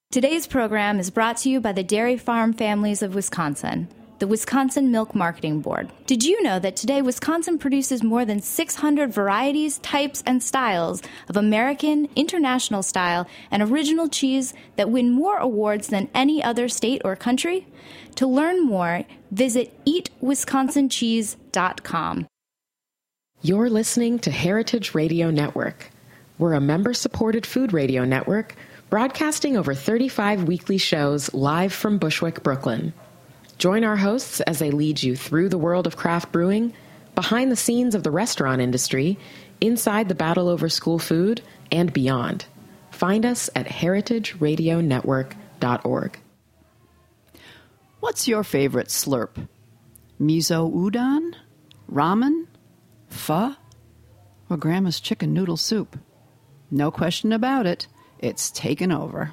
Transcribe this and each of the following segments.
Today's program is brought to you by the Dairy Farm Families of Wisconsin, the Wisconsin Milk Marketing Board. Did you know that today Wisconsin produces more than 600 varieties, types, and styles of American, international style, and original cheese that win more awards than any other state or country? To learn more, visit eatwisconsincheese.com. You're listening to Heritage Radio Network. We're a member-supported food radio network broadcasting over 35 weekly shows live from Bushwick, Brooklyn. Join our hosts as they lead you through the world of craft brewing, behind the scenes of the restaurant industry, inside the battle over school food, and beyond. Find us at heritageradionetwork.org. What's your favorite slurp? Miso udon? Ramen? Pho? Or Grandma's chicken noodle soup? No question about it. It's taken over.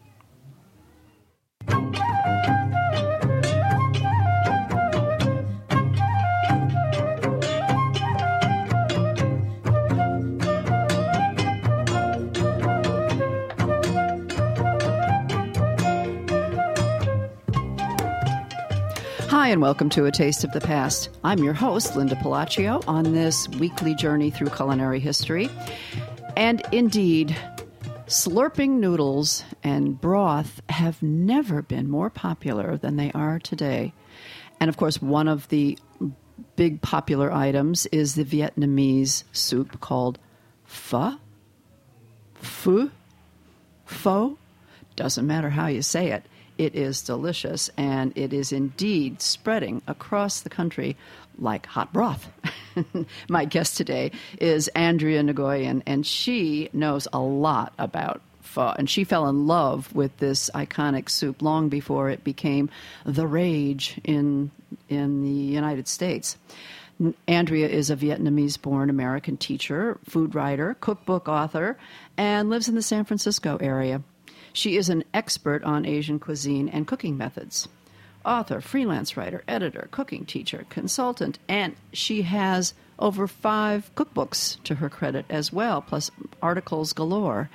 Hi, and welcome to A Taste of the Past. I'm your host, Linda Palacio, on this weekly journey through culinary history. And indeed, slurping noodles and broth have never been more popular than they are today. And of course, one of the big popular items is the Vietnamese soup called pho. Pho? Pho? Doesn't matter how you say it. It is delicious, and it is indeed spreading across the country like hot broth. My guest today is Andrea Nguyen, and she knows a lot about pho, and she fell in love with this iconic soup long before it became the rage in the United States. Andrea is a Vietnamese-born American teacher, food writer, cookbook author, and lives in the San Francisco area. She is an expert on Asian cuisine and cooking methods. Author, freelance writer, editor, cooking teacher, consultant, and she has over 5 cookbooks to her credit as well, plus articles galore.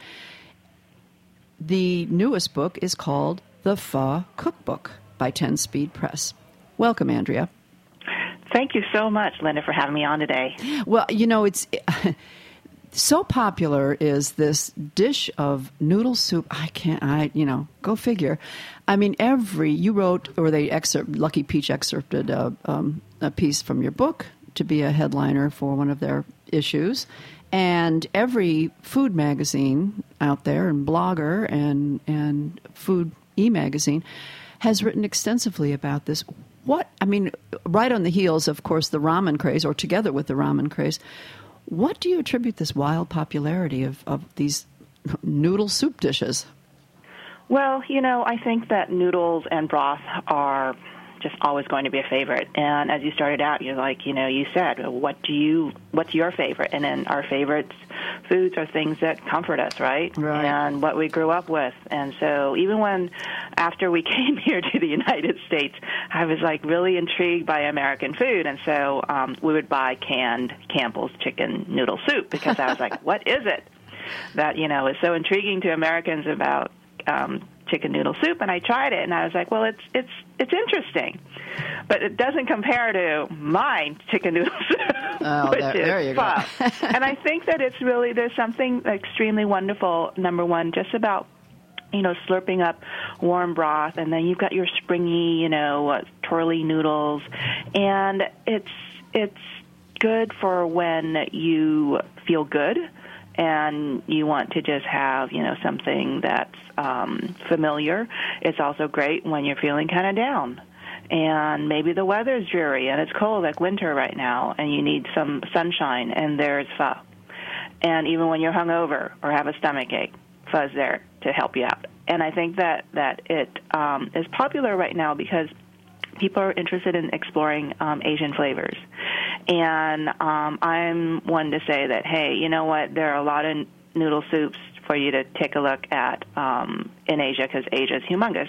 The newest book is called The Pho Cookbook by 10 Speed Press. Welcome, Andrea. Thank you so much, Linda, for having me on today. Well, you know, it's so popular is this dish of noodle soup. Go figure. I mean, Lucky Peach excerpted a piece from your book to be a headliner for one of their issues. And every food magazine out there, and blogger and food e-magazine, has written extensively about this. Right on the heels, of course, the ramen craze, or together with the ramen craze, what do you attribute this wild popularity of these noodle soup dishes? Well, I think that noodles and broth are just always going to be a favorite. And as you started out, you said, what's your favorite? And then our favorites foods are things that comfort us, right? And what we grew up with. And so even after we came here to the United States, I was really intrigued by American food. And so we would buy canned Campbell's chicken noodle soup because I was like, what is it that, is so intriguing to Americans about chicken noodle soup? And I tried it, and I was like, well, it's interesting, but it doesn't compare to my chicken noodle soup, which there you pho. go. And I think that there's something extremely wonderful, number one, just about slurping up warm broth, and then you've got your springy, twirly noodles, and it's good for when you feel good and you want to just have, something that's familiar. It's also great when you're feeling kind of down and maybe the weather's dreary and it's cold like winter right now and you need some sunshine, and there's pho. And even when you're hungover or have a stomach ache, pho's there to help you out. And I think that it is popular right now because people are interested in exploring Asian flavors. And I'm one to say that, hey, you know what, there are a lot of noodle soups for you to take a look at in Asia, because Asia is humongous.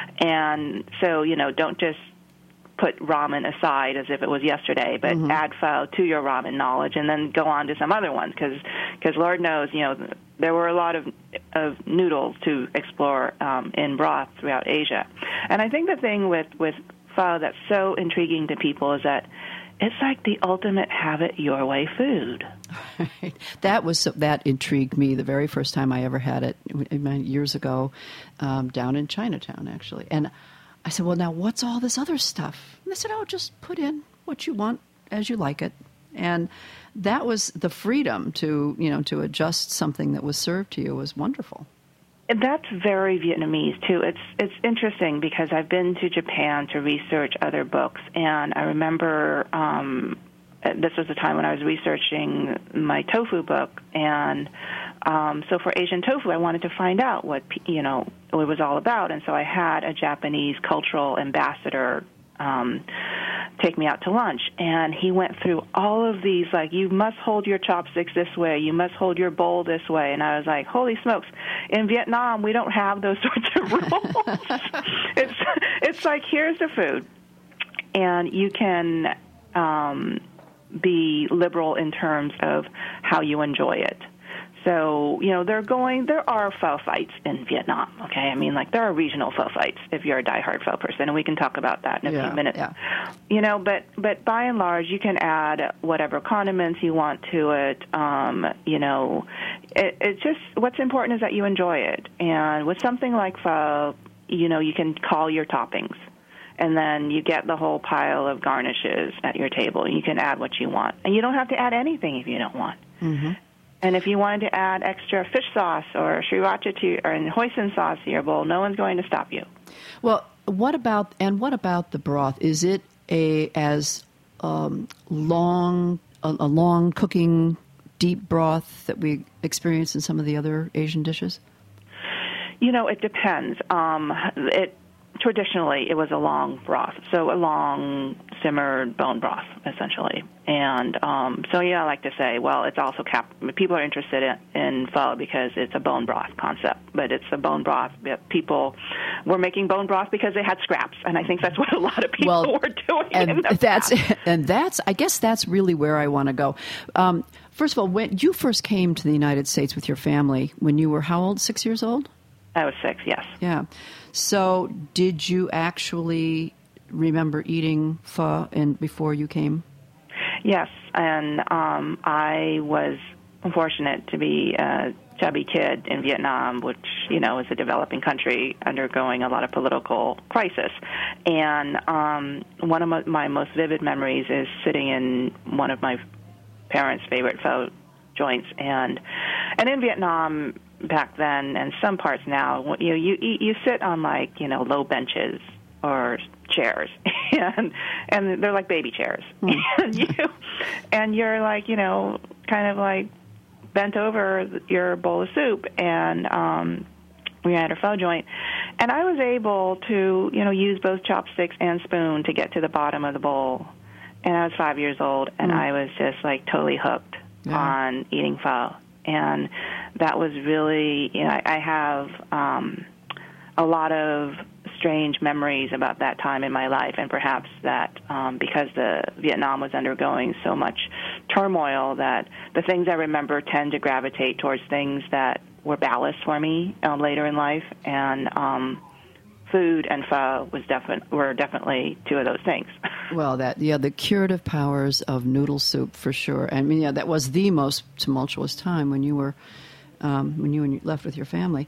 And so, don't just put ramen aside as if it was yesterday, but add pho to your ramen knowledge and then go on to some other ones, because Lord knows, there were a lot of noodles to explore in broth throughout Asia. And I think the thing with pho that's so intriguing to people is that it's like the ultimate have it your way food. That intrigued me the very first time I ever had it years ago, down in Chinatown, actually. And I said, well, now what's all this other stuff? And they said, oh, just put in what you want as you like it. And that was the freedom to adjust something that was served to you was wonderful. And that's very Vietnamese, too. It's interesting because I've been to Japan to research other books, and I remember this was the time when I was researching my tofu book, and so for Asian tofu, I wanted to find out what it was all about, and so I had a Japanese cultural ambassador take me out to lunch, and he went through all of these, like, you must hold your chopsticks this way, you must hold your bowl this way, and I was like, holy smokes, in Vietnam we don't have those sorts of rules. It's like, here's the food, and you can be liberal in terms of how you enjoy it. So, there are pho fights in Vietnam, okay? I mean, like, there are regional pho fights if you're a diehard pho person, and we can talk about that in a few minutes. Yeah. But by and large, you can add whatever condiments you want to it. It's just, what's important is that you enjoy it. And with something like pho, you can call your toppings. And then you get the whole pile of garnishes at your table. You can add what you want. And you don't have to add anything if you don't want. Mm-hmm. And if you wanted to add extra fish sauce or sriracha or hoisin sauce to your bowl, no one's going to stop you. Well, what about the broth? Is it a long cooking deep broth that we experience in some of the other Asian dishes? It depends. Traditionally, it was a long broth, so a long simmered bone broth, essentially. And I like to say, well, it's also people are interested in pho because it's a bone broth concept, but it's a bone broth. People were making bone broth because they had scraps, and I think that's what a lot of people were doing. And I guess that's really where I want to go. First of all, when you first came to the United States with your family, when you were how old? 6 years old? I was 6, yes. Yeah. So did you actually remember eating pho before you came? Yes, and I was fortunate to be a chubby kid in Vietnam, which, is a developing country undergoing a lot of political crisis. And one of my most vivid memories is sitting in one of my parents' favorite pho joints. And in Vietnam back then, and some parts now, you sit on low benches or chairs, and they're like baby chairs, and you're like kind of like bent over your bowl of soup, and we had a pho joint, and I was able to use both chopsticks and spoon to get to the bottom of the bowl, and I was 5 years old, and I was just like totally hooked on eating pho. And that was really, I have a lot of strange memories about that time in my life, and perhaps that because Vietnam was undergoing so much turmoil, that the things I remember tend to gravitate towards things that were ballast for me later in life, and food and pho were definitely two of those things. Well, the curative powers of noodle soup for sure. I mean, that was the most tumultuous time when you were when you left with your family.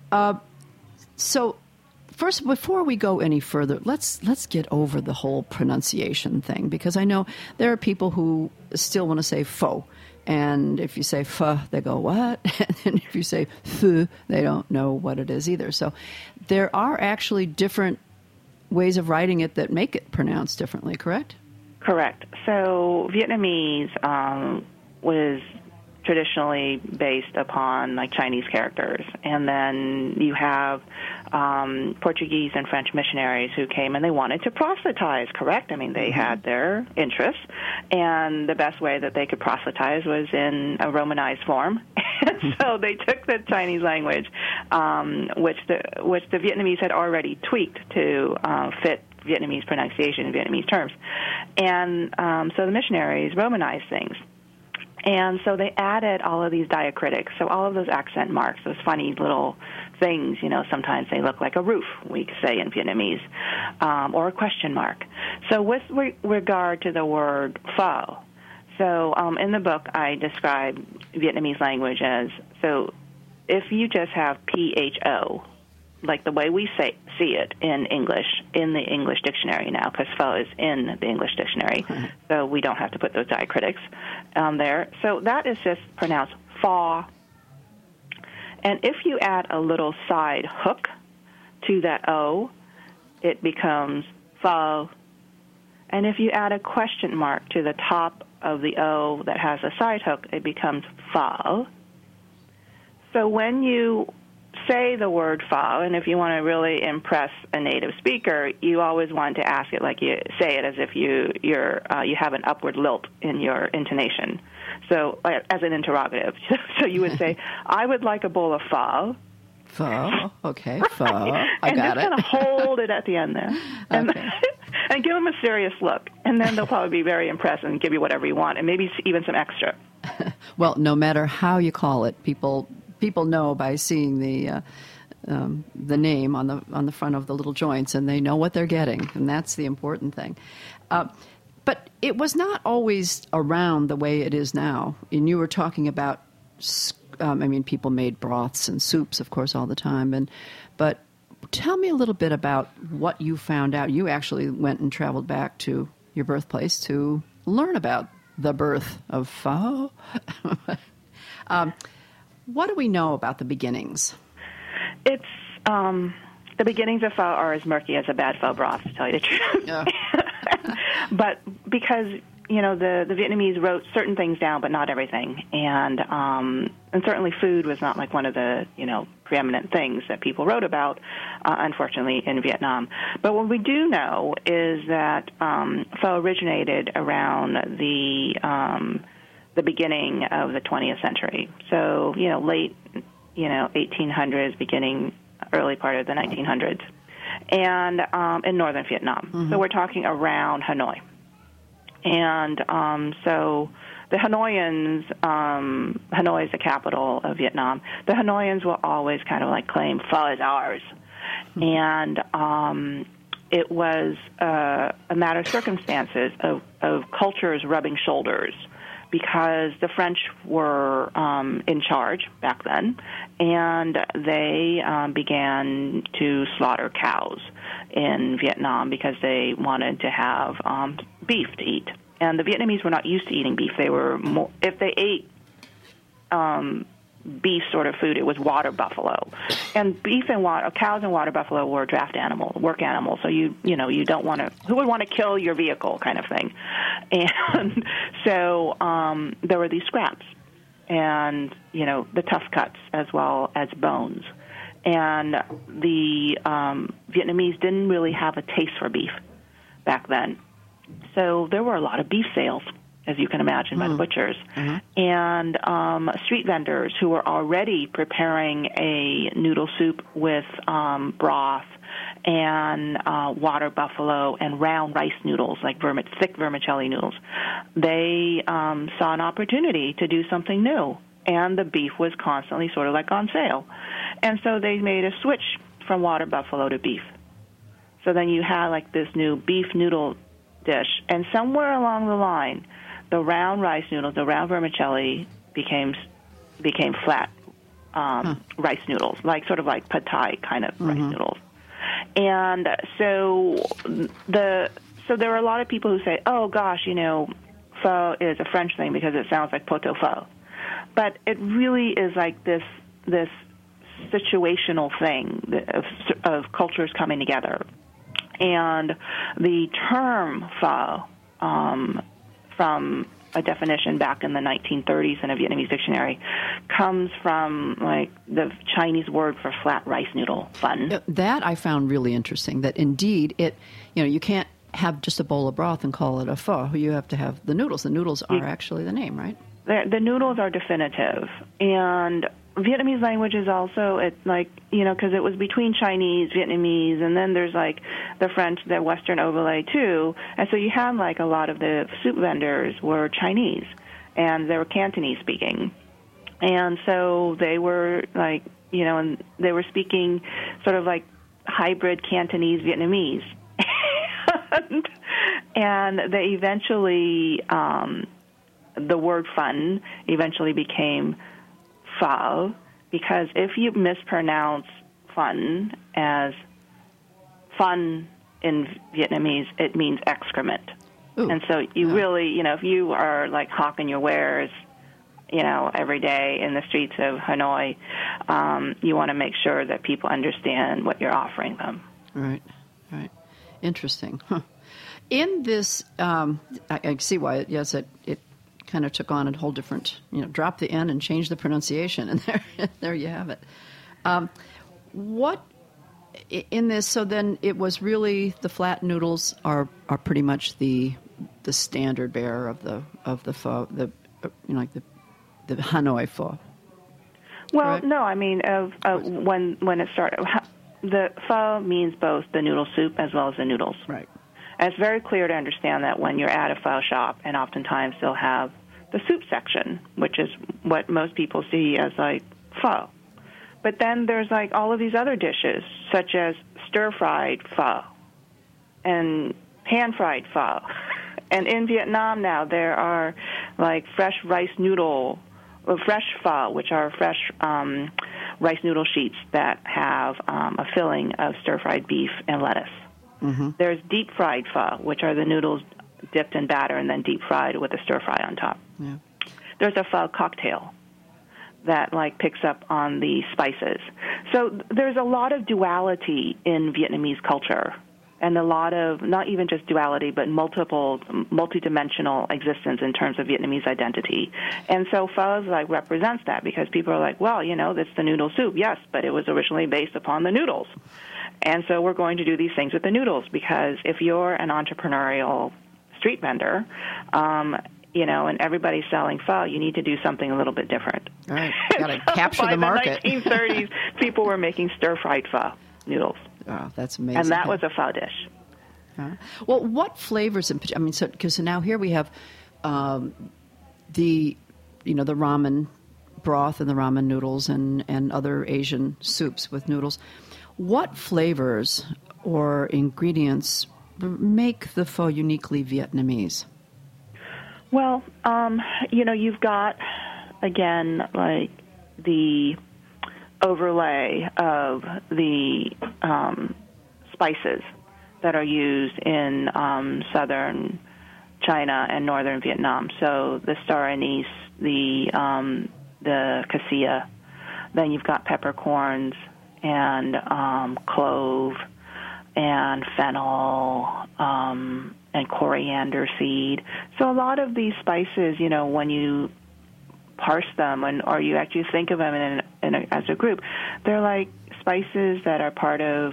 So, first, before we go any further, let's get over the whole pronunciation thing, because I know there are people who still want to say pho. And if you say pho, they go, what? And if you say pho, they don't know what it is either. So there are actually different ways of writing it that make it pronounced differently, correct? Correct. So Vietnamese was traditionally based upon Chinese characters, and then you have Portuguese and French missionaries who came and they wanted to proselytize, correct? I mean, they had their interests, and the best way that they could proselytize was in a Romanized form. And so they took the Chinese language, which the Vietnamese had already tweaked to fit Vietnamese pronunciation in Vietnamese terms, and so the missionaries Romanized things. And so they added all of these diacritics, so all of those accent marks, those funny little things, sometimes they look like a roof, we say in Vietnamese, or a question mark. So with regard to the word pho, so in the book I describe Vietnamese language as, so if you just have PHO, like the way we see it in English, in the English dictionary now, because pho is in the English dictionary, so we don't have to put those diacritics there. So that is just pronounced pho. And if you add a little side hook to that O, it becomes pho. And if you add a question mark to the top of the O that has a side hook, it becomes pho. So when you say the word pho, and if you want to really impress a native speaker, you always want to ask it like you say it as if you have an upward lilt in your intonation. So as an interrogative. So you would say, I would like a bowl of pho. Pho, okay, pho. I and got just it. kind of hold it at the end there. And, Okay. and give them a serious look. And then they'll probably be very impressed and give you whatever you want, and maybe even some extra. Well, no matter how you call it, people know by seeing the name on the front of the little joints, and they know what they're getting, and that's the important thing. But it was not always around the way it is now. And you were talking about, people made broths and soups, of course, all the time. But tell me a little bit about what you found out. You actually went and traveled back to your birthplace to learn about the birth of pho. What do we know about the beginnings? It's the beginnings of pho are as murky as a bad pho broth, to tell you the truth. Yeah. But because the Vietnamese wrote certain things down, but not everything, and certainly food was not like one of the preeminent things that people wrote about, unfortunately, in Vietnam. But what we do know is that pho originated around the beginning of the 20th century. So late 1800s, beginning early part of the 1900s, and in northern Vietnam. Mm-hmm. So we're talking around Hanoi. And so the Hanoians, Hanoi is the capital of Vietnam, the Hanoians will always kind of like claim pho is ours. Mm-hmm. And it was a matter of circumstances of cultures rubbing shoulders, because the French were in charge back then, and they began to slaughter cows in Vietnam because they wanted to have beef to eat. And the Vietnamese were not used to eating beef. They were more, if they ate beef sort of food, it was water buffalo. And beef and cows and water buffalo were draft animals, work animals. So you don't want to, who would want to kill your vehicle kind of thing. And so there were these scraps and, the tough cuts as well as bones. And the Vietnamese didn't really have a taste for beef back then. So there were a lot of beef sales, as you can imagine, by the butchers. Mm-hmm. And street vendors who were already preparing a noodle soup with broth and water buffalo and round rice noodles, like thick vermicelli noodles. They saw an opportunity to do something new, and the beef was constantly sort of like on sale. And so they made a switch from water buffalo to beef. So then you had like this new beef noodle dish, and somewhere along the line, the round rice noodles, the round vermicelli became flat rice noodles, sort of like pad thai kind of rice noodles. And so there are a lot of people who say, "Oh gosh, pho is a French thing because it sounds like pot-au-pho," but it really is like this situational thing of cultures coming together. And the term pho, from a definition back in the 1930s in a Vietnamese dictionary, comes from like the Chinese word for flat rice noodle, bun. That I found really interesting, that indeed it, you can't have just a bowl of broth and call it a pho. You have to have the noodles. The noodles are actually the name, right? The noodles are definitive. And Vietnamese language is also, it's like, because it was between Chinese, Vietnamese, and then there's like the French, the Western overlay too. And so you had like a lot of the soup vendors were Chinese. and they were Cantonese speaking. And so they were like, and they were speaking sort of like hybrid Cantonese Vietnamese. and they eventually, the word fun eventually became pho, because if you mispronounce fun as fun in Vietnamese, it means excrement. Ooh. And so you really, if you are like hawking your wares, every day in the streets of Hanoi, you want to make sure that people understand what you're offering them. Right. Interesting. Huh. In this, I see why, it kind of took on a whole different, drop the N and change the pronunciation, and there you have it. What in this? So then it was really the flat noodles are pretty much the standard bearer of the pho, like the Hanoi pho. Well, correct? no, I mean when it started, the pho means both the noodle soup as well as the noodles. Right. And it's very clear to understand that when you're at a pho shop, and oftentimes they'll have the soup section, which is what most people see as like pho. But then there's like all of these other dishes, such as stir-fried pho and pan-fried pho. And in Vietnam now, there are like fresh rice noodle, or fresh pho, which are fresh rice noodle sheets that have a filling of stir-fried beef and lettuce. Mm-hmm. There's deep-fried pho, which are the noodles dipped in batter and then deep-fried with a stir-fry on top. Yeah. There's a pho cocktail that like picks up on the spices. So there's a lot of duality in Vietnamese culture, and a lot of, not even just duality, but multidimensional existence in terms of Vietnamese identity. And so pho like represents that, because people are like, well, that's the noodle soup, yes, but it was originally based upon the noodles. And so we're going to do these things with the noodles, because if you're an entrepreneurial street vendor, and everybody's selling pho, you need to do something a little bit different. All right. Got to capture the market. By the 1930s, people were making stir-fried pho noodles. Oh, that's amazing. And that was a pho dish. Well, what flavors? Because now here we have the ramen broth and the ramen noodles and other Asian soups with noodles. What flavors or ingredients make the pho uniquely Vietnamese? Well, you've got, again, like the overlay of the spices that are used in southern China and northern Vietnam. So the star anise, the cassia, then you've got peppercorns and clove and fennel and coriander seed. So a lot of these spices, when you parse them or you actually think of them as a group, they're like spices that are part of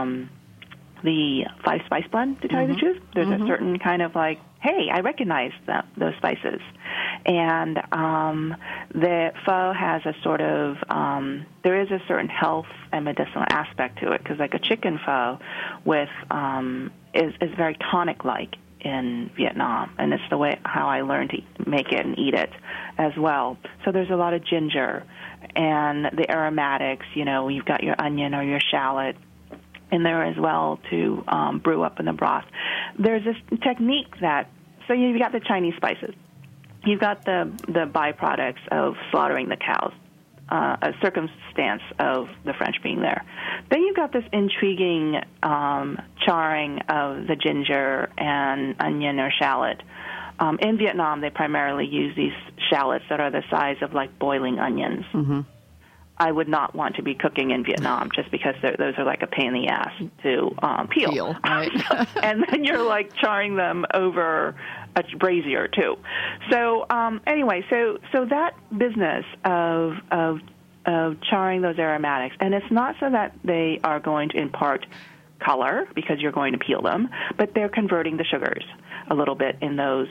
the 5-spice blend, to tell you the truth. There's a certain kind of like, hey, I recognize those spices. And the pho has a sort of, there is a certain health and medicinal aspect to it, because like a chicken pho with is very tonic-like in Vietnam, and it's the way how I learned to make it and eat it as well. So there's a lot of ginger and the aromatics. You've got your onion or your shallot in there as well to brew up in the broth. There's this technique so you've got the Chinese spices. You've got the byproducts of slaughtering the cows, a circumstance of the French being there. Then you've got this intriguing charring of the ginger and onion or shallot. In Vietnam, they primarily use these shallots that are the size of like boiling onions. Mm-hmm. I would not want to be cooking in Vietnam, just because those are like a pain in the ass to peel. Right. And then you're like charring them over a brazier too. So anyway, so that business of charring those aromatics, and it's not so that they are going to impart color because you're going to peel them, but they're converting the sugars a little bit in those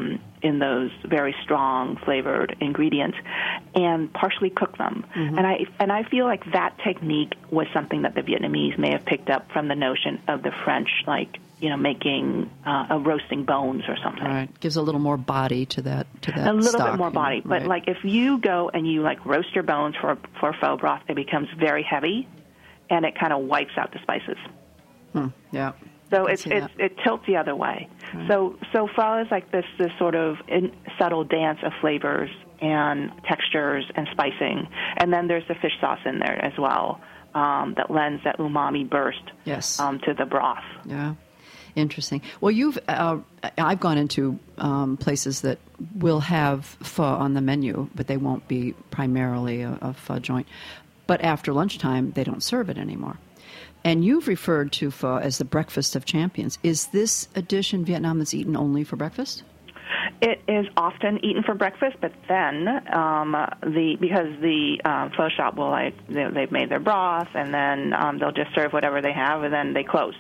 very strong flavored ingredients, and partially cook them. And I feel like that technique was something that the Vietnamese may have picked up from the notion of the French, like making roasting bones or something. Right, gives a little more body to that. A little stock, bit more body, but right. like if you go and you like roast your bones for pho broth, it becomes very heavy, and it kind of wipes out the spices. Yeah. So it tilts the other way. Right. So pho is like this sort of subtle dance of flavors and textures and spicing, and then there's the fish sauce in there as well that lends that umami burst to the broth. Yeah. Interesting. Well, I've gone into places that will have pho on the menu, but they won't be primarily a pho joint. But after lunchtime, they don't serve it anymore. And you've referred to pho as the breakfast of champions. Is this a dish in Vietnam that's eaten only for breakfast? It is often eaten for breakfast, but then because the pho shop will they've made their broth, and then they'll just serve whatever they have, and then they close.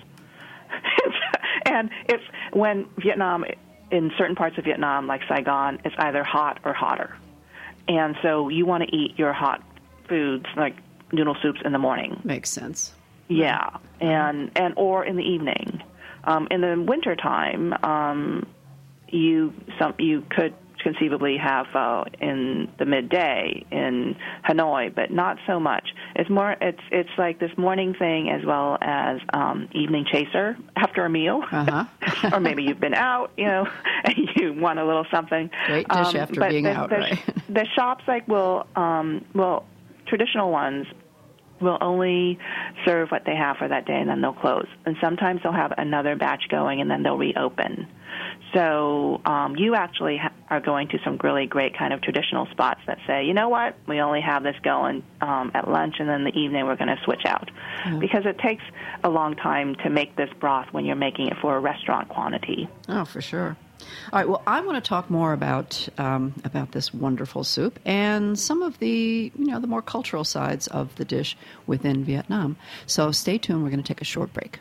And it's when Vietnam, in certain parts of Vietnam, like Saigon, it's either hot or hotter. And so you want to eat your hot foods, like noodle soups, in the morning. Makes sense. Yeah, and or in the evening. In the wintertime, you could conceivably have in the midday in Hanoi, but not so much. It's more. It's like this morning thing as well as evening chaser after a meal, or maybe you've been out, and you want a little something. Great dish after being out, right? The shops will traditional ones will only serve what they have for that day, and then they'll close. And sometimes they'll have another batch going, and then they'll reopen. So you actually are going to some really great kind of traditional spots that say, you know what, we only have this going at lunch, and then the evening we're going to switch out. Because it takes a long time to make this broth when you're making it for a restaurant quantity. Oh, for sure. All right, well, I want to talk more about this wonderful soup and some of the more cultural sides of the dish within Vietnam. So stay tuned. We're going to take a short break.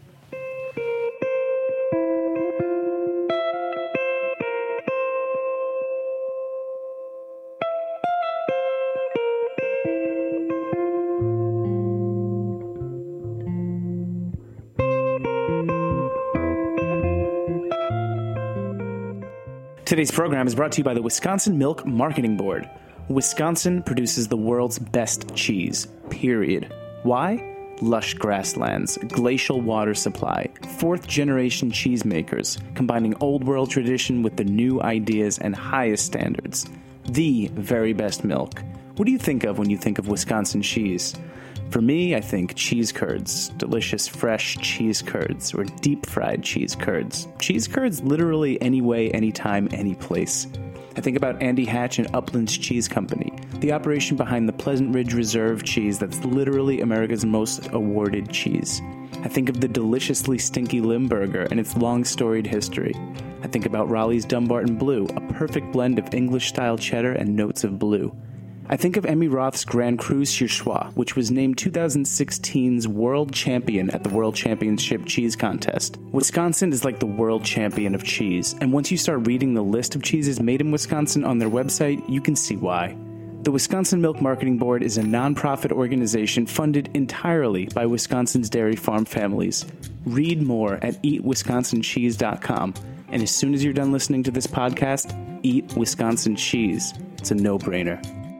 Today's program is brought to you by the Wisconsin Milk Marketing Board. Wisconsin produces the world's best cheese, period. Why? Lush grasslands, glacial water supply, fourth-generation cheesemakers, combining old-world tradition with the new ideas and highest standards. The very best milk. What do you think of when you think of Wisconsin cheese? For me, I think cheese curds, delicious fresh cheese curds, or deep-fried cheese curds. Cheese curds literally any way, anytime, any place. I think about Andy Hatch and Upland's Cheese Company, the operation behind the Pleasant Ridge Reserve cheese that's literally America's most awarded cheese. I think of the deliciously stinky Limburger and its long storied history. I think about Raleigh's Dumbarton Blue, a perfect blend of English-style cheddar and notes of blue. I think of Emmy Roth's Grand Cru sur Soie, which was named 2016's World Champion at the World Championship Cheese Contest. Wisconsin is like the world champion of cheese, and once you start reading the list of cheeses made in Wisconsin on their website, you can see why. The Wisconsin Milk Marketing Board is a nonprofit organization funded entirely by Wisconsin's dairy farm families. Read more at eatwisconsincheese.com, and as soon as you're done listening to this podcast, eat Wisconsin cheese. It's a no-brainer.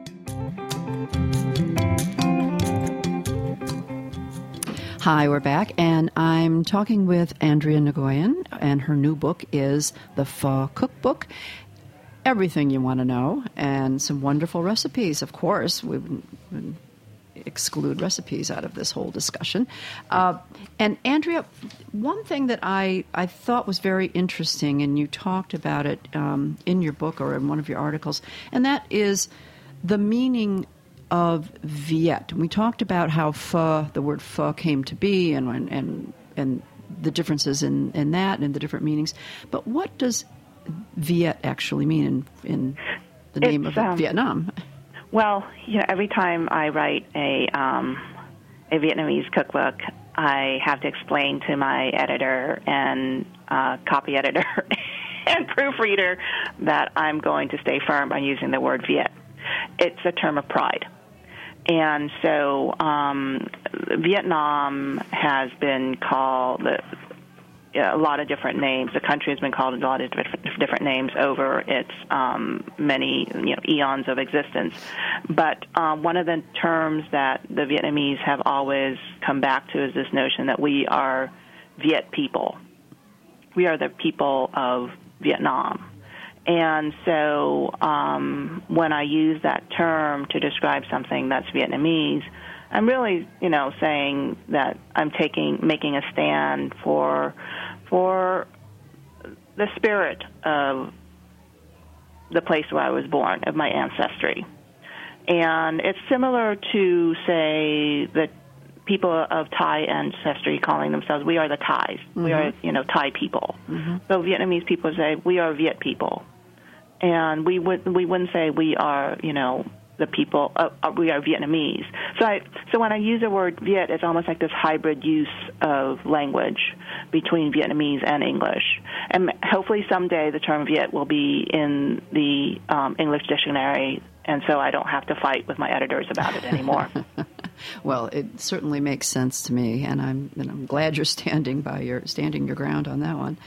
Hi, we're back, and I'm talking with Andrea Nguyen, and her new book is The Pho Cookbook. Everything you want to know, and some wonderful recipes. Of course, we would exclude recipes out of this whole discussion. And Andrea, one thing that I thought was very interesting, and you talked about it in your book or in one of your articles, and that is the meaning of Viet. We talked about how pho, the word pho, came to be, and the differences in that and the different meanings. But what does Viet actually mean in the name of Vietnam? Well, every time I write a Vietnamese cookbook, I have to explain to my editor and copy editor and proofreader that I'm going to stay firm on using the word Viet. It's a term of pride. And so Vietnam has been called a lot of different names. The country has been called a lot of different names over its many eons of existence. But one of the terms that the Vietnamese have always come back to is this notion that we are Viet people. We are the people of Vietnam. And so when I use that term to describe something that's Vietnamese, I'm really, saying that I'm making a stand for the spirit of the place where I was born, of my ancestry. And it's similar to, say, the people of Thai ancestry calling themselves, we are the Thais. Mm-hmm. We are, Thai people. Mm-hmm. So Vietnamese people say, we are Viet people. And we wouldn't say we are, the people, we are Vietnamese. So when I use the word Viet, it's almost like this hybrid use of language between Vietnamese and English. And hopefully someday the term Viet will be in the English dictionary, and so I don't have to fight with my editors about it anymore. Well, it certainly makes sense to me, and I'm glad you're standing your ground on that one.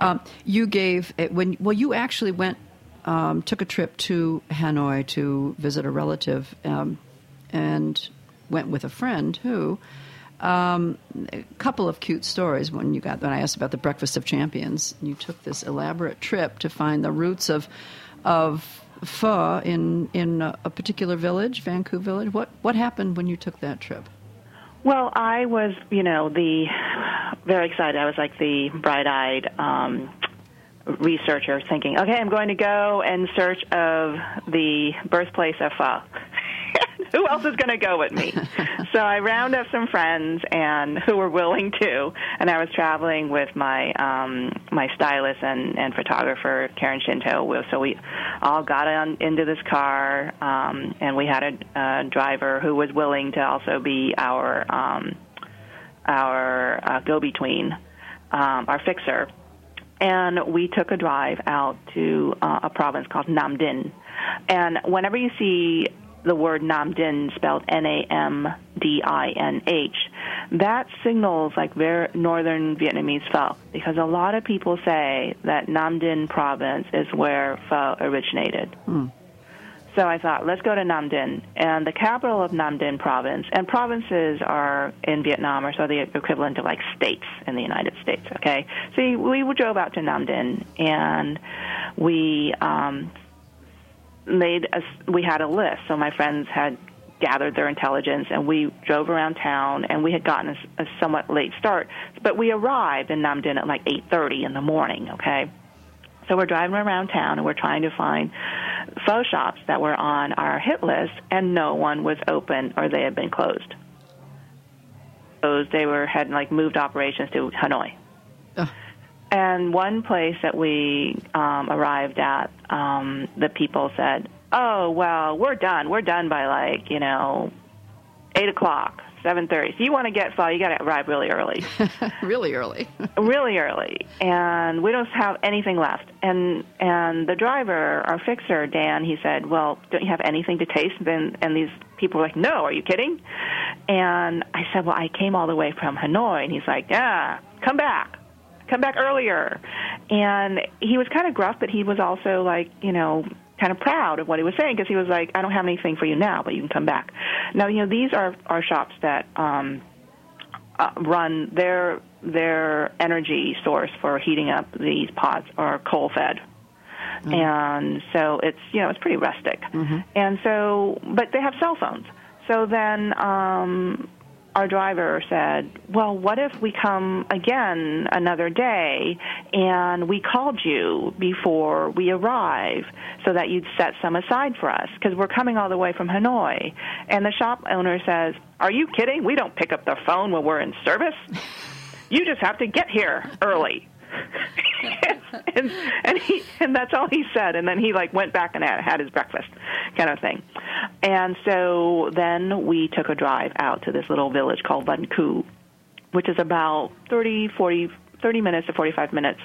You actually went. Took a trip to Hanoi to visit a relative and went with a friend who, a couple of cute stories when I asked about the Breakfast of Champions. You took this elaborate trip to find the roots of pho in a particular village, Vancouver Village. What happened when you took that trip? Well, I was, very excited. I was like the bright-eyed researcher thinking, okay, I'm going to go in search of the birthplace of pho. Who else is going to go with me? So I round up some friends and who were willing to, and I was traveling with my my stylist and photographer, Karen Shinto. So we all got into this car, and we had a driver who was willing to also be our go-between, our fixer. And we took a drive out to a province called Nam Dinh. And whenever you see the word Nam Dinh spelled Namdinh, that signals like very northern Vietnamese pho, because a lot of people say that Nam Dinh province is where pho originated. Mm. So I thought, let's go to Nam Dinh. And the capital of Nam Dinh province, and provinces are in Vietnam are so the equivalent of like states in the United States, okay? So we drove out to Nam Dinh, and we had a list. So my friends had gathered their intelligence, and we drove around town, and we had gotten a somewhat late start. But we arrived in Nam Dinh at like 8:30 in the morning, okay? So we're driving around town, and we're trying to find pho shops that were on our hit list, and no one was open, or they had been closed. They had like moved operations to Hanoi. And one place that we arrived at, the people said, "Oh, well, we're done. We're done by like 8 o'clock." 7:30. So you want to get pho, you got to arrive really early. Really early. Really early. And we don't have anything left. And the driver, our fixer, Dan, he said, well, don't you have anything to taste? And these people were like, no, are you kidding? And I said, well, I came all the way from Hanoi. And he's like, yeah, come back. Come back earlier. And he was kind of gruff, but he was also like, kind of proud of what he was saying, because he was like, I don't have anything for you now, but you can come back. Now, these are shops that run their energy source for heating up these pots are coal-fed. Mm-hmm. And so it's pretty rustic. Mm-hmm. And so, but they have cell phones. So then our driver said, well, what if we come again another day and we called you before we arrive so that you'd set some aside for us, because we're coming all the way from Hanoi. And the shop owner says, are you kidding? We don't pick up the phone when we're in service. You just have to get here early. and that's all he said. And then he went back and had his breakfast kind of thing. And so then we took a drive out to this little village called Vân Cú. which is about 30 minutes to 45 minutes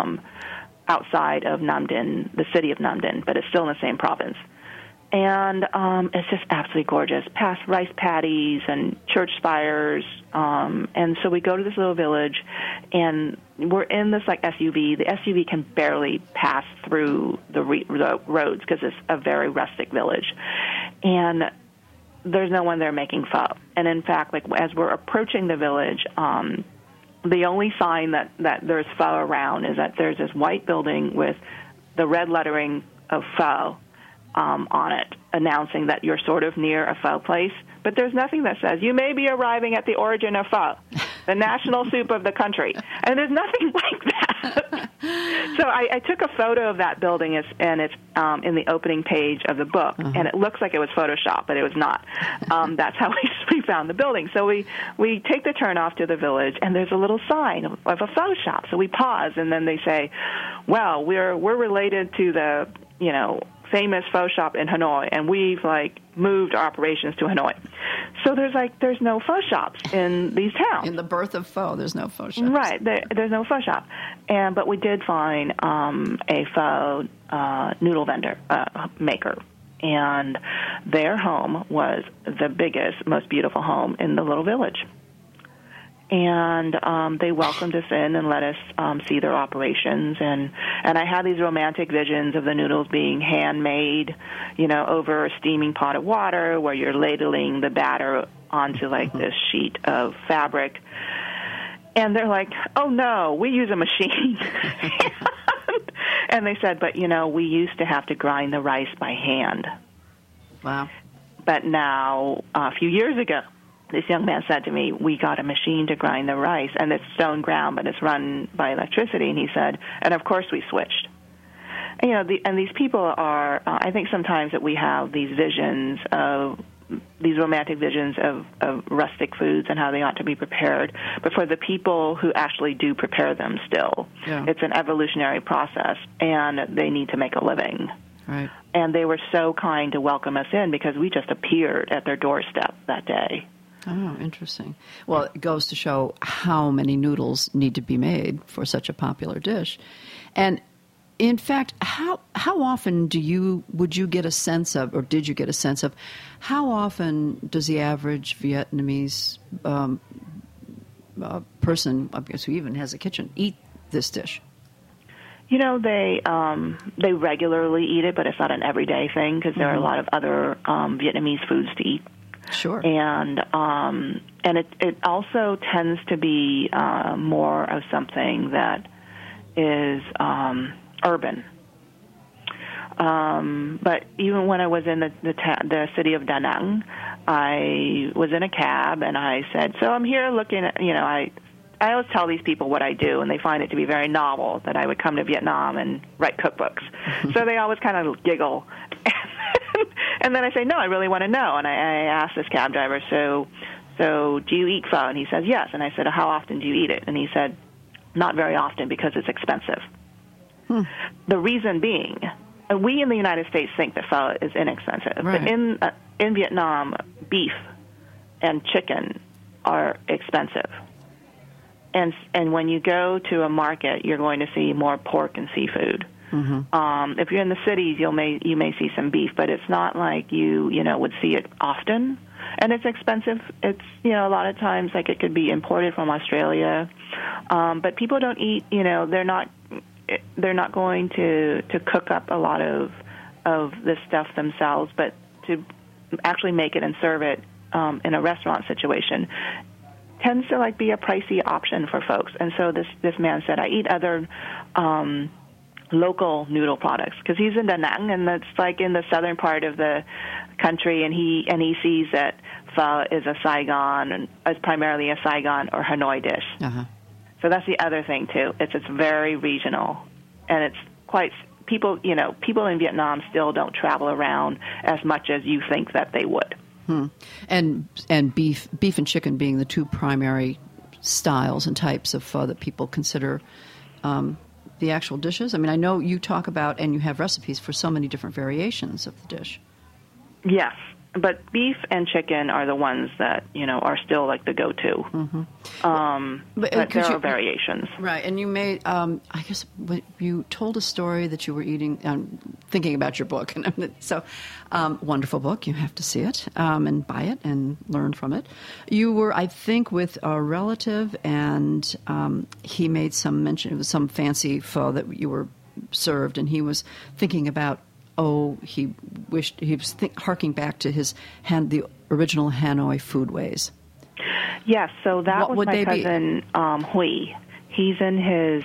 outside of Namdin, the city of Namdin, but it's still in the same province. And it's just absolutely gorgeous, past rice paddies and church spires. And so we go to this little village, and we're in this like SUV. The SUV can barely pass through the roads because it's a very rustic village. And there's no one there making pho. And in fact, like as we're approaching the village, the only sign that there's pho around is that there's this white building with the red lettering of pho on it, announcing that you're sort of near a pho place. But there's nothing that says, you may be arriving at the origin of pho, the national soup of the country. And there's nothing like that. So I took a photo of that building, and it's in the opening page of the book, and it looks like it was Photoshopped, but it was not. That's how we found the building. So we take the turn off to the village, and there's a little sign of a pho shop. So we pause, and then they say, well, we're related to the, famous pho shop in Hanoi, and we've moved our operations to Hanoi. So there's no pho shops in these towns. In the birth of pho, there's no pho shops. Right, there's no pho shop, but we did find a pho noodle vendor maker, and their home was the biggest, most beautiful home in the little village. And they welcomed us in and let us see their operations. And I had these romantic visions of the noodles being handmade, over a steaming pot of water where you're ladling the batter onto this sheet of fabric. And they're like, oh, no, we use a machine. And they said, but, we used to have to grind the rice by hand. Wow. But now, a few years ago, this young man said to me, we got a machine to grind the rice, and it's stone ground, but it's run by electricity. And he said, and of course we switched. And, and these people are, I think sometimes that we have these visions of, these romantic visions of rustic foods and how they ought to be prepared. But for the people who actually do prepare them still, it's an evolutionary process, and they need to make a living. Right. And they were so kind to welcome us in because we just appeared at their doorstep that day. Oh, interesting. Well, it goes to show how many noodles need to be made for such a popular dish. And in fact, how often would you get a sense of, or did you get a sense of, how often does the average Vietnamese person, I guess who even has a kitchen, eat this dish? They regularly eat it, but it's not an everyday thing because there are a lot of other Vietnamese foods to eat. Sure. And it also tends to be more of something that is urban. But even when I was in the city of Da Nang, I was in a cab and I said, so I'm here looking at, I always tell these people what I do, and they find it to be very novel that I would come to Vietnam and write cookbooks. So they always kind of giggle. And then I say, no, I really want to know. And I asked this cab driver, so do you eat pho? And he says, yes. And I said, how often do you eat it? And he said, not very often because it's expensive. The reason being, we in the United States think that pho is inexpensive. Right. But in Vietnam, beef and chicken are expensive. And when you go to a market, you're going to see more pork and seafood. If you're in the cities, you may see some beef, but it's not like you would see it often. And it's expensive. It's a lot of times it could be imported from Australia, but people don't eat. They're not going to cook up a lot of this stuff themselves, but to actually make it and serve it in a restaurant situation tends to be a pricey option for folks. And so this man said, I eat other local noodle products because he's in Da Nang, and that's in the southern part of the country, and he sees that pho is a Saigon and is primarily a Saigon or Hanoi dish. So that's the other thing too. It's very regional, and it's quite people. People in Vietnam still don't travel around as much as you think that they would. And beef and chicken being the two primary styles and types of pho that people consider the actual dishes. I mean, I know you talk about and you have recipes for so many different variations of the dish. Yes, but beef and chicken are the ones that, are still like the go-to. But there are variations. Right, and you made, I guess, you told a story that you were eating, thinking about your book. So, wonderful book. You have to see it and buy it and learn from it. You were, I think, with a relative, and he made some mention, it was some fancy pho that you were served, and he was thinking about, he was harking back to the original Hanoi foodways. Yes, so that was my cousin Hui. He's in his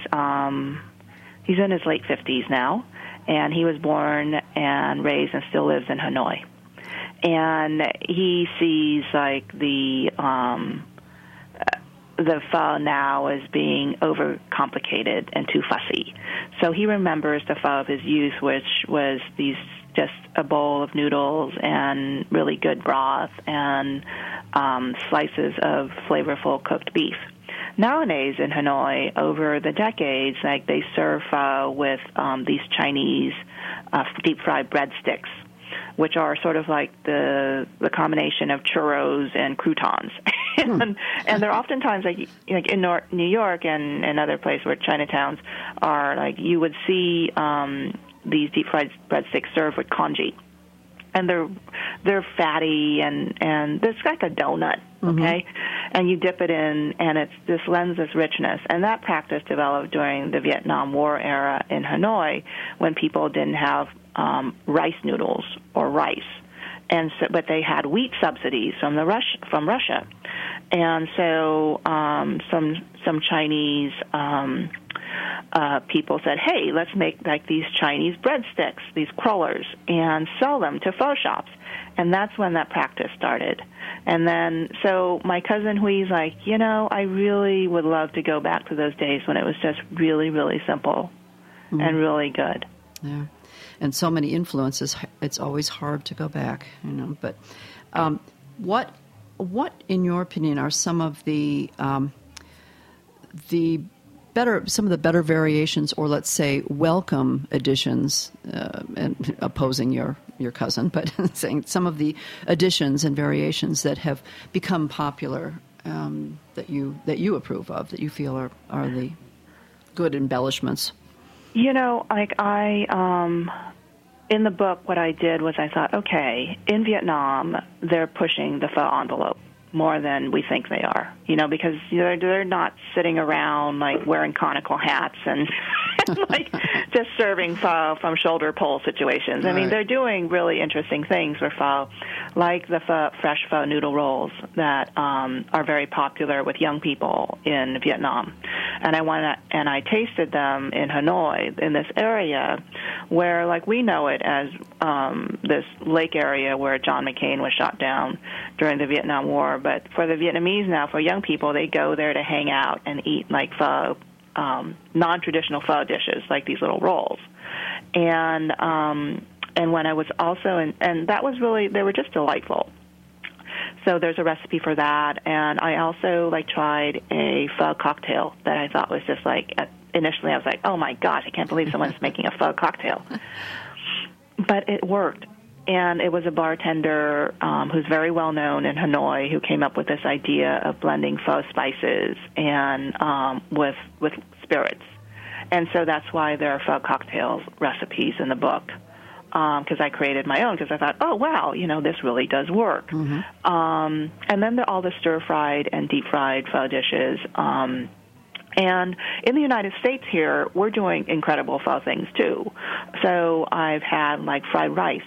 late 50s now, and he was born and raised and still lives in Hanoi. And he sees like the pho now as being overcomplicated and too fussy. So he remembers the pho of his youth, which was just a bowl of noodles and really good broth and slices of flavorful cooked beef. Nowadays in Hanoi, over the decades, like they serve pho with these Chinese deep-fried breadsticks, which are sort of like the combination of churros and croutons. and they're oftentimes like in New York and other places where Chinatowns are, like you would see these deep fried breadsticks served with congee. And they're fatty and it's like a donut, okay? And you dip it in, and this lends this richness. And that practice developed during the Vietnam War era in Hanoi, when people didn't have rice noodles or rice, but they had wheat subsidies from Russia, and so some Chinese people said, hey, let's make like these Chinese breadsticks, these crullers, and sell them to pho shops. And that's when that practice started. And then, so my cousin Hui's like, I really would love to go back to those days when it was just really, really simple and really good. Yeah. And so many influences, it's always hard to go back, But what, in your opinion, are some of the better variations, or let's say welcome additions, and opposing your cousin, but saying some of the additions and variations that have become popular, that you approve of, that you feel are the good embellishments? In the book, what I did was I thought, okay, in Vietnam, they're pushing the pho envelope more than we think they are, because they're not sitting around like wearing conical hats and like just serving pho from shoulder pole situations. I mean, they're doing really interesting things for pho, like the fresh pho noodle rolls that are very popular with young people in Vietnam. And I tasted them in Hanoi, in this area where, like, we know it as this lake area where John McCain was shot down during the Vietnam War. But for the Vietnamese now, for young people, they go there to hang out and eat like pho, non-traditional pho dishes, like these little rolls. And when I was also and that was really, they were just delightful. So there's a recipe for that. And I also tried a pho cocktail that I thought was just initially I was like, oh my gosh, I can't believe someone's making a pho cocktail. But it worked. And it was a bartender who's very well known in Hanoi who came up with this idea of blending pho spices and with spirits. And so that's why there are pho cocktail recipes in the book, because I created my own, because I thought, oh, wow, this really does work. Mm-hmm. And then there are all the stir-fried and deep-fried pho dishes. And in the United States here, we're doing incredible pho things, too. So I've had, fried rice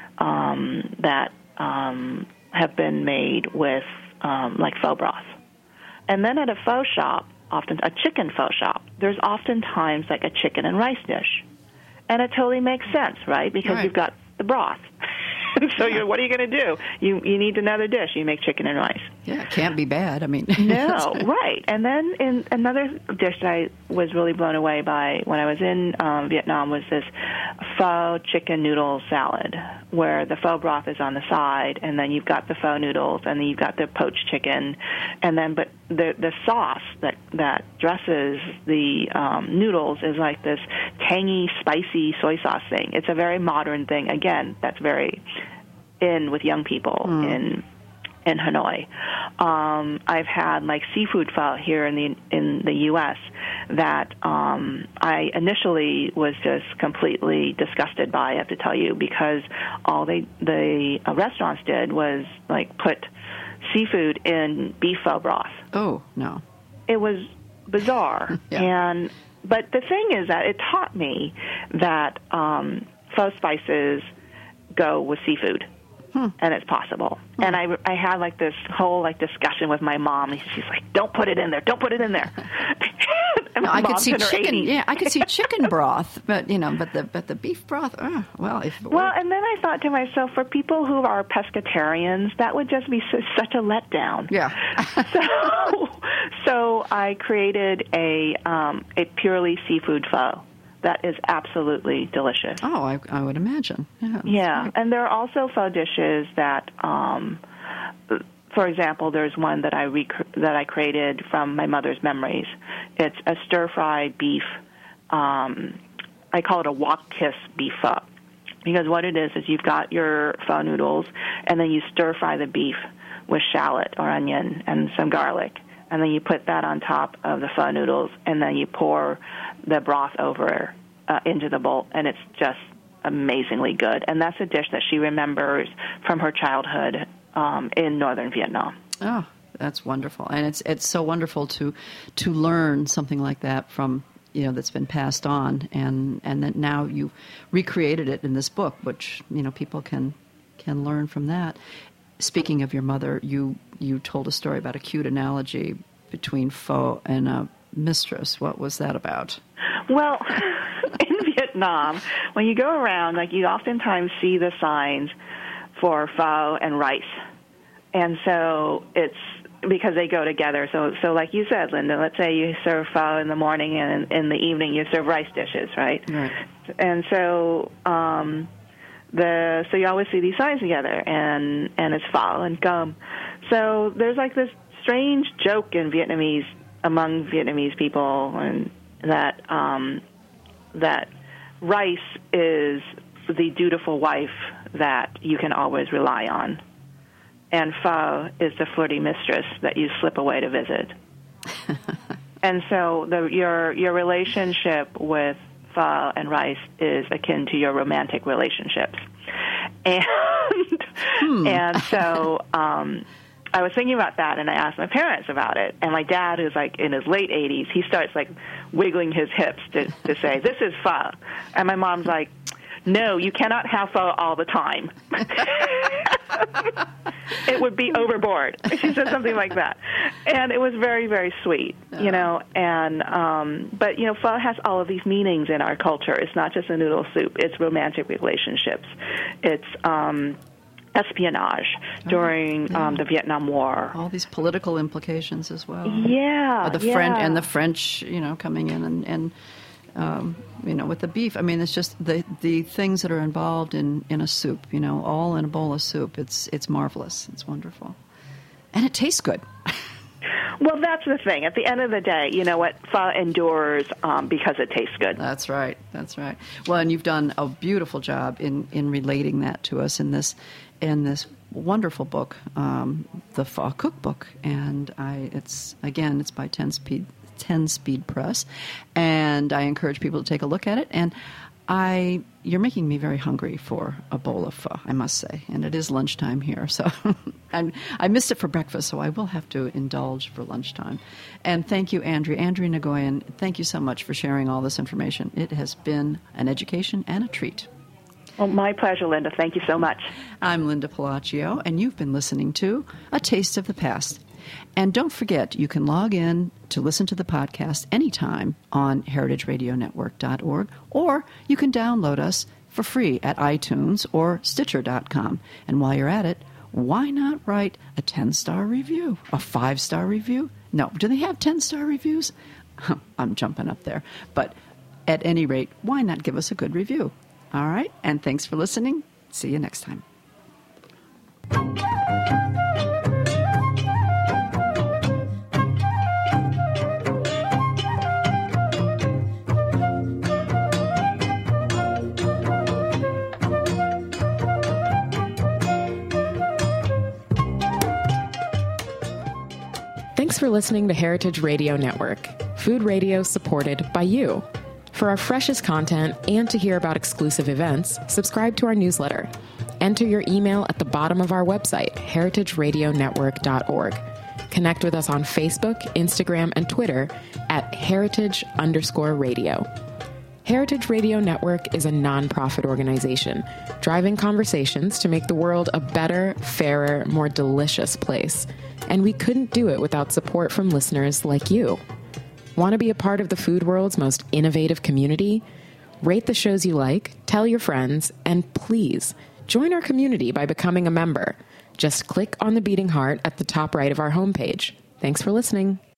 that have been made with, pho broth. And then at a pho shop, often a chicken pho shop, there's oftentimes, a chicken and rice dish. And it totally makes sense, right? Because you've got the broth. So what are you going to do? You need another dish. You make chicken and rice. Yeah, it can't be bad. I mean, no, right. And then in another dish that I was really blown away by when I was in Vietnam was this pho chicken noodle salad, where the pho broth is on the side, and then you've got the pho noodles, and then you've got the poached chicken, and then but the sauce that dresses the noodles is like this tangy, spicy soy sauce thing. It's a very modern thing. Again, that's very in with young people in Hanoi. I've had like seafood pho here in the U.S. that I initially was just completely disgusted by, I have to tell you, because all the restaurants did was like put seafood in beef pho broth. Oh, no. It was bizarre. Yeah. But the thing is that it taught me that pho spices go with seafood. And it's possible. And I had like this whole like discussion with my mom. And she's like, "Don't put it in there. Don't put it in there." And I could see mom's in her chicken. 80s. Yeah, I could see chicken broth, but the beef broth. Well, and then I thought to myself, for people who are pescatarians, that would just be such a letdown. Yeah. So I created a purely seafood pho. That is absolutely delicious. Oh, I would imagine. Yeah, and there are also pho dishes that, for example, there's one that I created from my mother's memories. It's a stir-fried beef. I call it a wok kiss beef pho, because what it is you've got your pho noodles, and then you stir-fry the beef with shallot or onion and some garlic, and then you put that on top of the pho noodles, and then you pour the broth over into the bowl, and it's just amazingly good. And that's a dish that she remembers from her childhood in northern Vietnam. Oh, that's wonderful, and it's so wonderful to learn something like that from that's been passed on, and that now you recreated it in this book, which people can learn from that. Speaking of your mother, you told a story about a cute analogy between pho and a mistress. What was that about? Well, in Vietnam, when you go around, like you oftentimes see the signs for pho and rice. And so it's because they go together. So like you said, Linda, let's say you serve pho in the morning and in the evening you serve rice dishes, right? Right. And so so you always see these signs together, and it's pho and gum. So there's like this strange joke in among Vietnamese people, and that rice is the dutiful wife that you can always rely on, and pho is the flirty mistress that you slip away to visit. And so your relationship with pho and rice is akin to your romantic relationships. And so I was thinking about that, and I asked my parents about it. And my dad, who's like in his late 80s, he starts like wiggling his hips to say, "This is pho." And my mom's like, "No, you cannot have pho all the time." It would be overboard. She said something like that. And it was very, very sweet, And but pho has all of these meanings in our culture. It's not just a noodle soup. It's romantic relationships. It's espionage during the Vietnam War. All these political implications as well. Yeah, the French, coming in and with the beef. I mean, it's just the things that are involved in a soup. All in a bowl of soup. It's marvelous. It's wonderful, and it tastes good. Well, that's the thing. At the end of the day, pho endures because it tastes good. That's right. That's right. Well, and you've done a beautiful job in relating that to us in this wonderful book, the Pho Cookbook, and it's by 10 Speed Press, and I encourage people to take a look at it. And you're making me very hungry for a bowl of pho, I must say, and it is lunchtime here, so I missed it for breakfast, so I will have to indulge for lunchtime. And thank you, Andrea Nguyen. Thank you so much for sharing all this information. It has been an education and a treat. Well, my pleasure, Linda. Thank you so much. I'm Linda Palacio, and you've been listening to A Taste of the Past. And don't forget, you can log in to listen to the podcast anytime on heritageradionetwork.org, or you can download us for free at iTunes or Stitcher.com. And while you're at it, why not write a 10-star review, a 5-star review? No, do they have 10-star reviews? I'm jumping up there. But at any rate, why not give us a good review? All right, and thanks for listening. See you next time. Thanks for listening to Heritage Radio Network, food radio supported by you. For our freshest content and to hear about exclusive events, subscribe to our newsletter. Enter your email at the bottom of our website, heritageradionetwork.org. Connect with us on Facebook, Instagram, and Twitter at heritage_radio. Heritage Radio Network is a nonprofit organization driving conversations to make the world a better, fairer, more delicious place. And we couldn't do it without support from listeners like you. Want to be a part of the food world's most innovative community? Rate the shows you like, tell your friends, and please join our community by becoming a member. Just click on the beating heart at the top right of our homepage. Thanks for listening.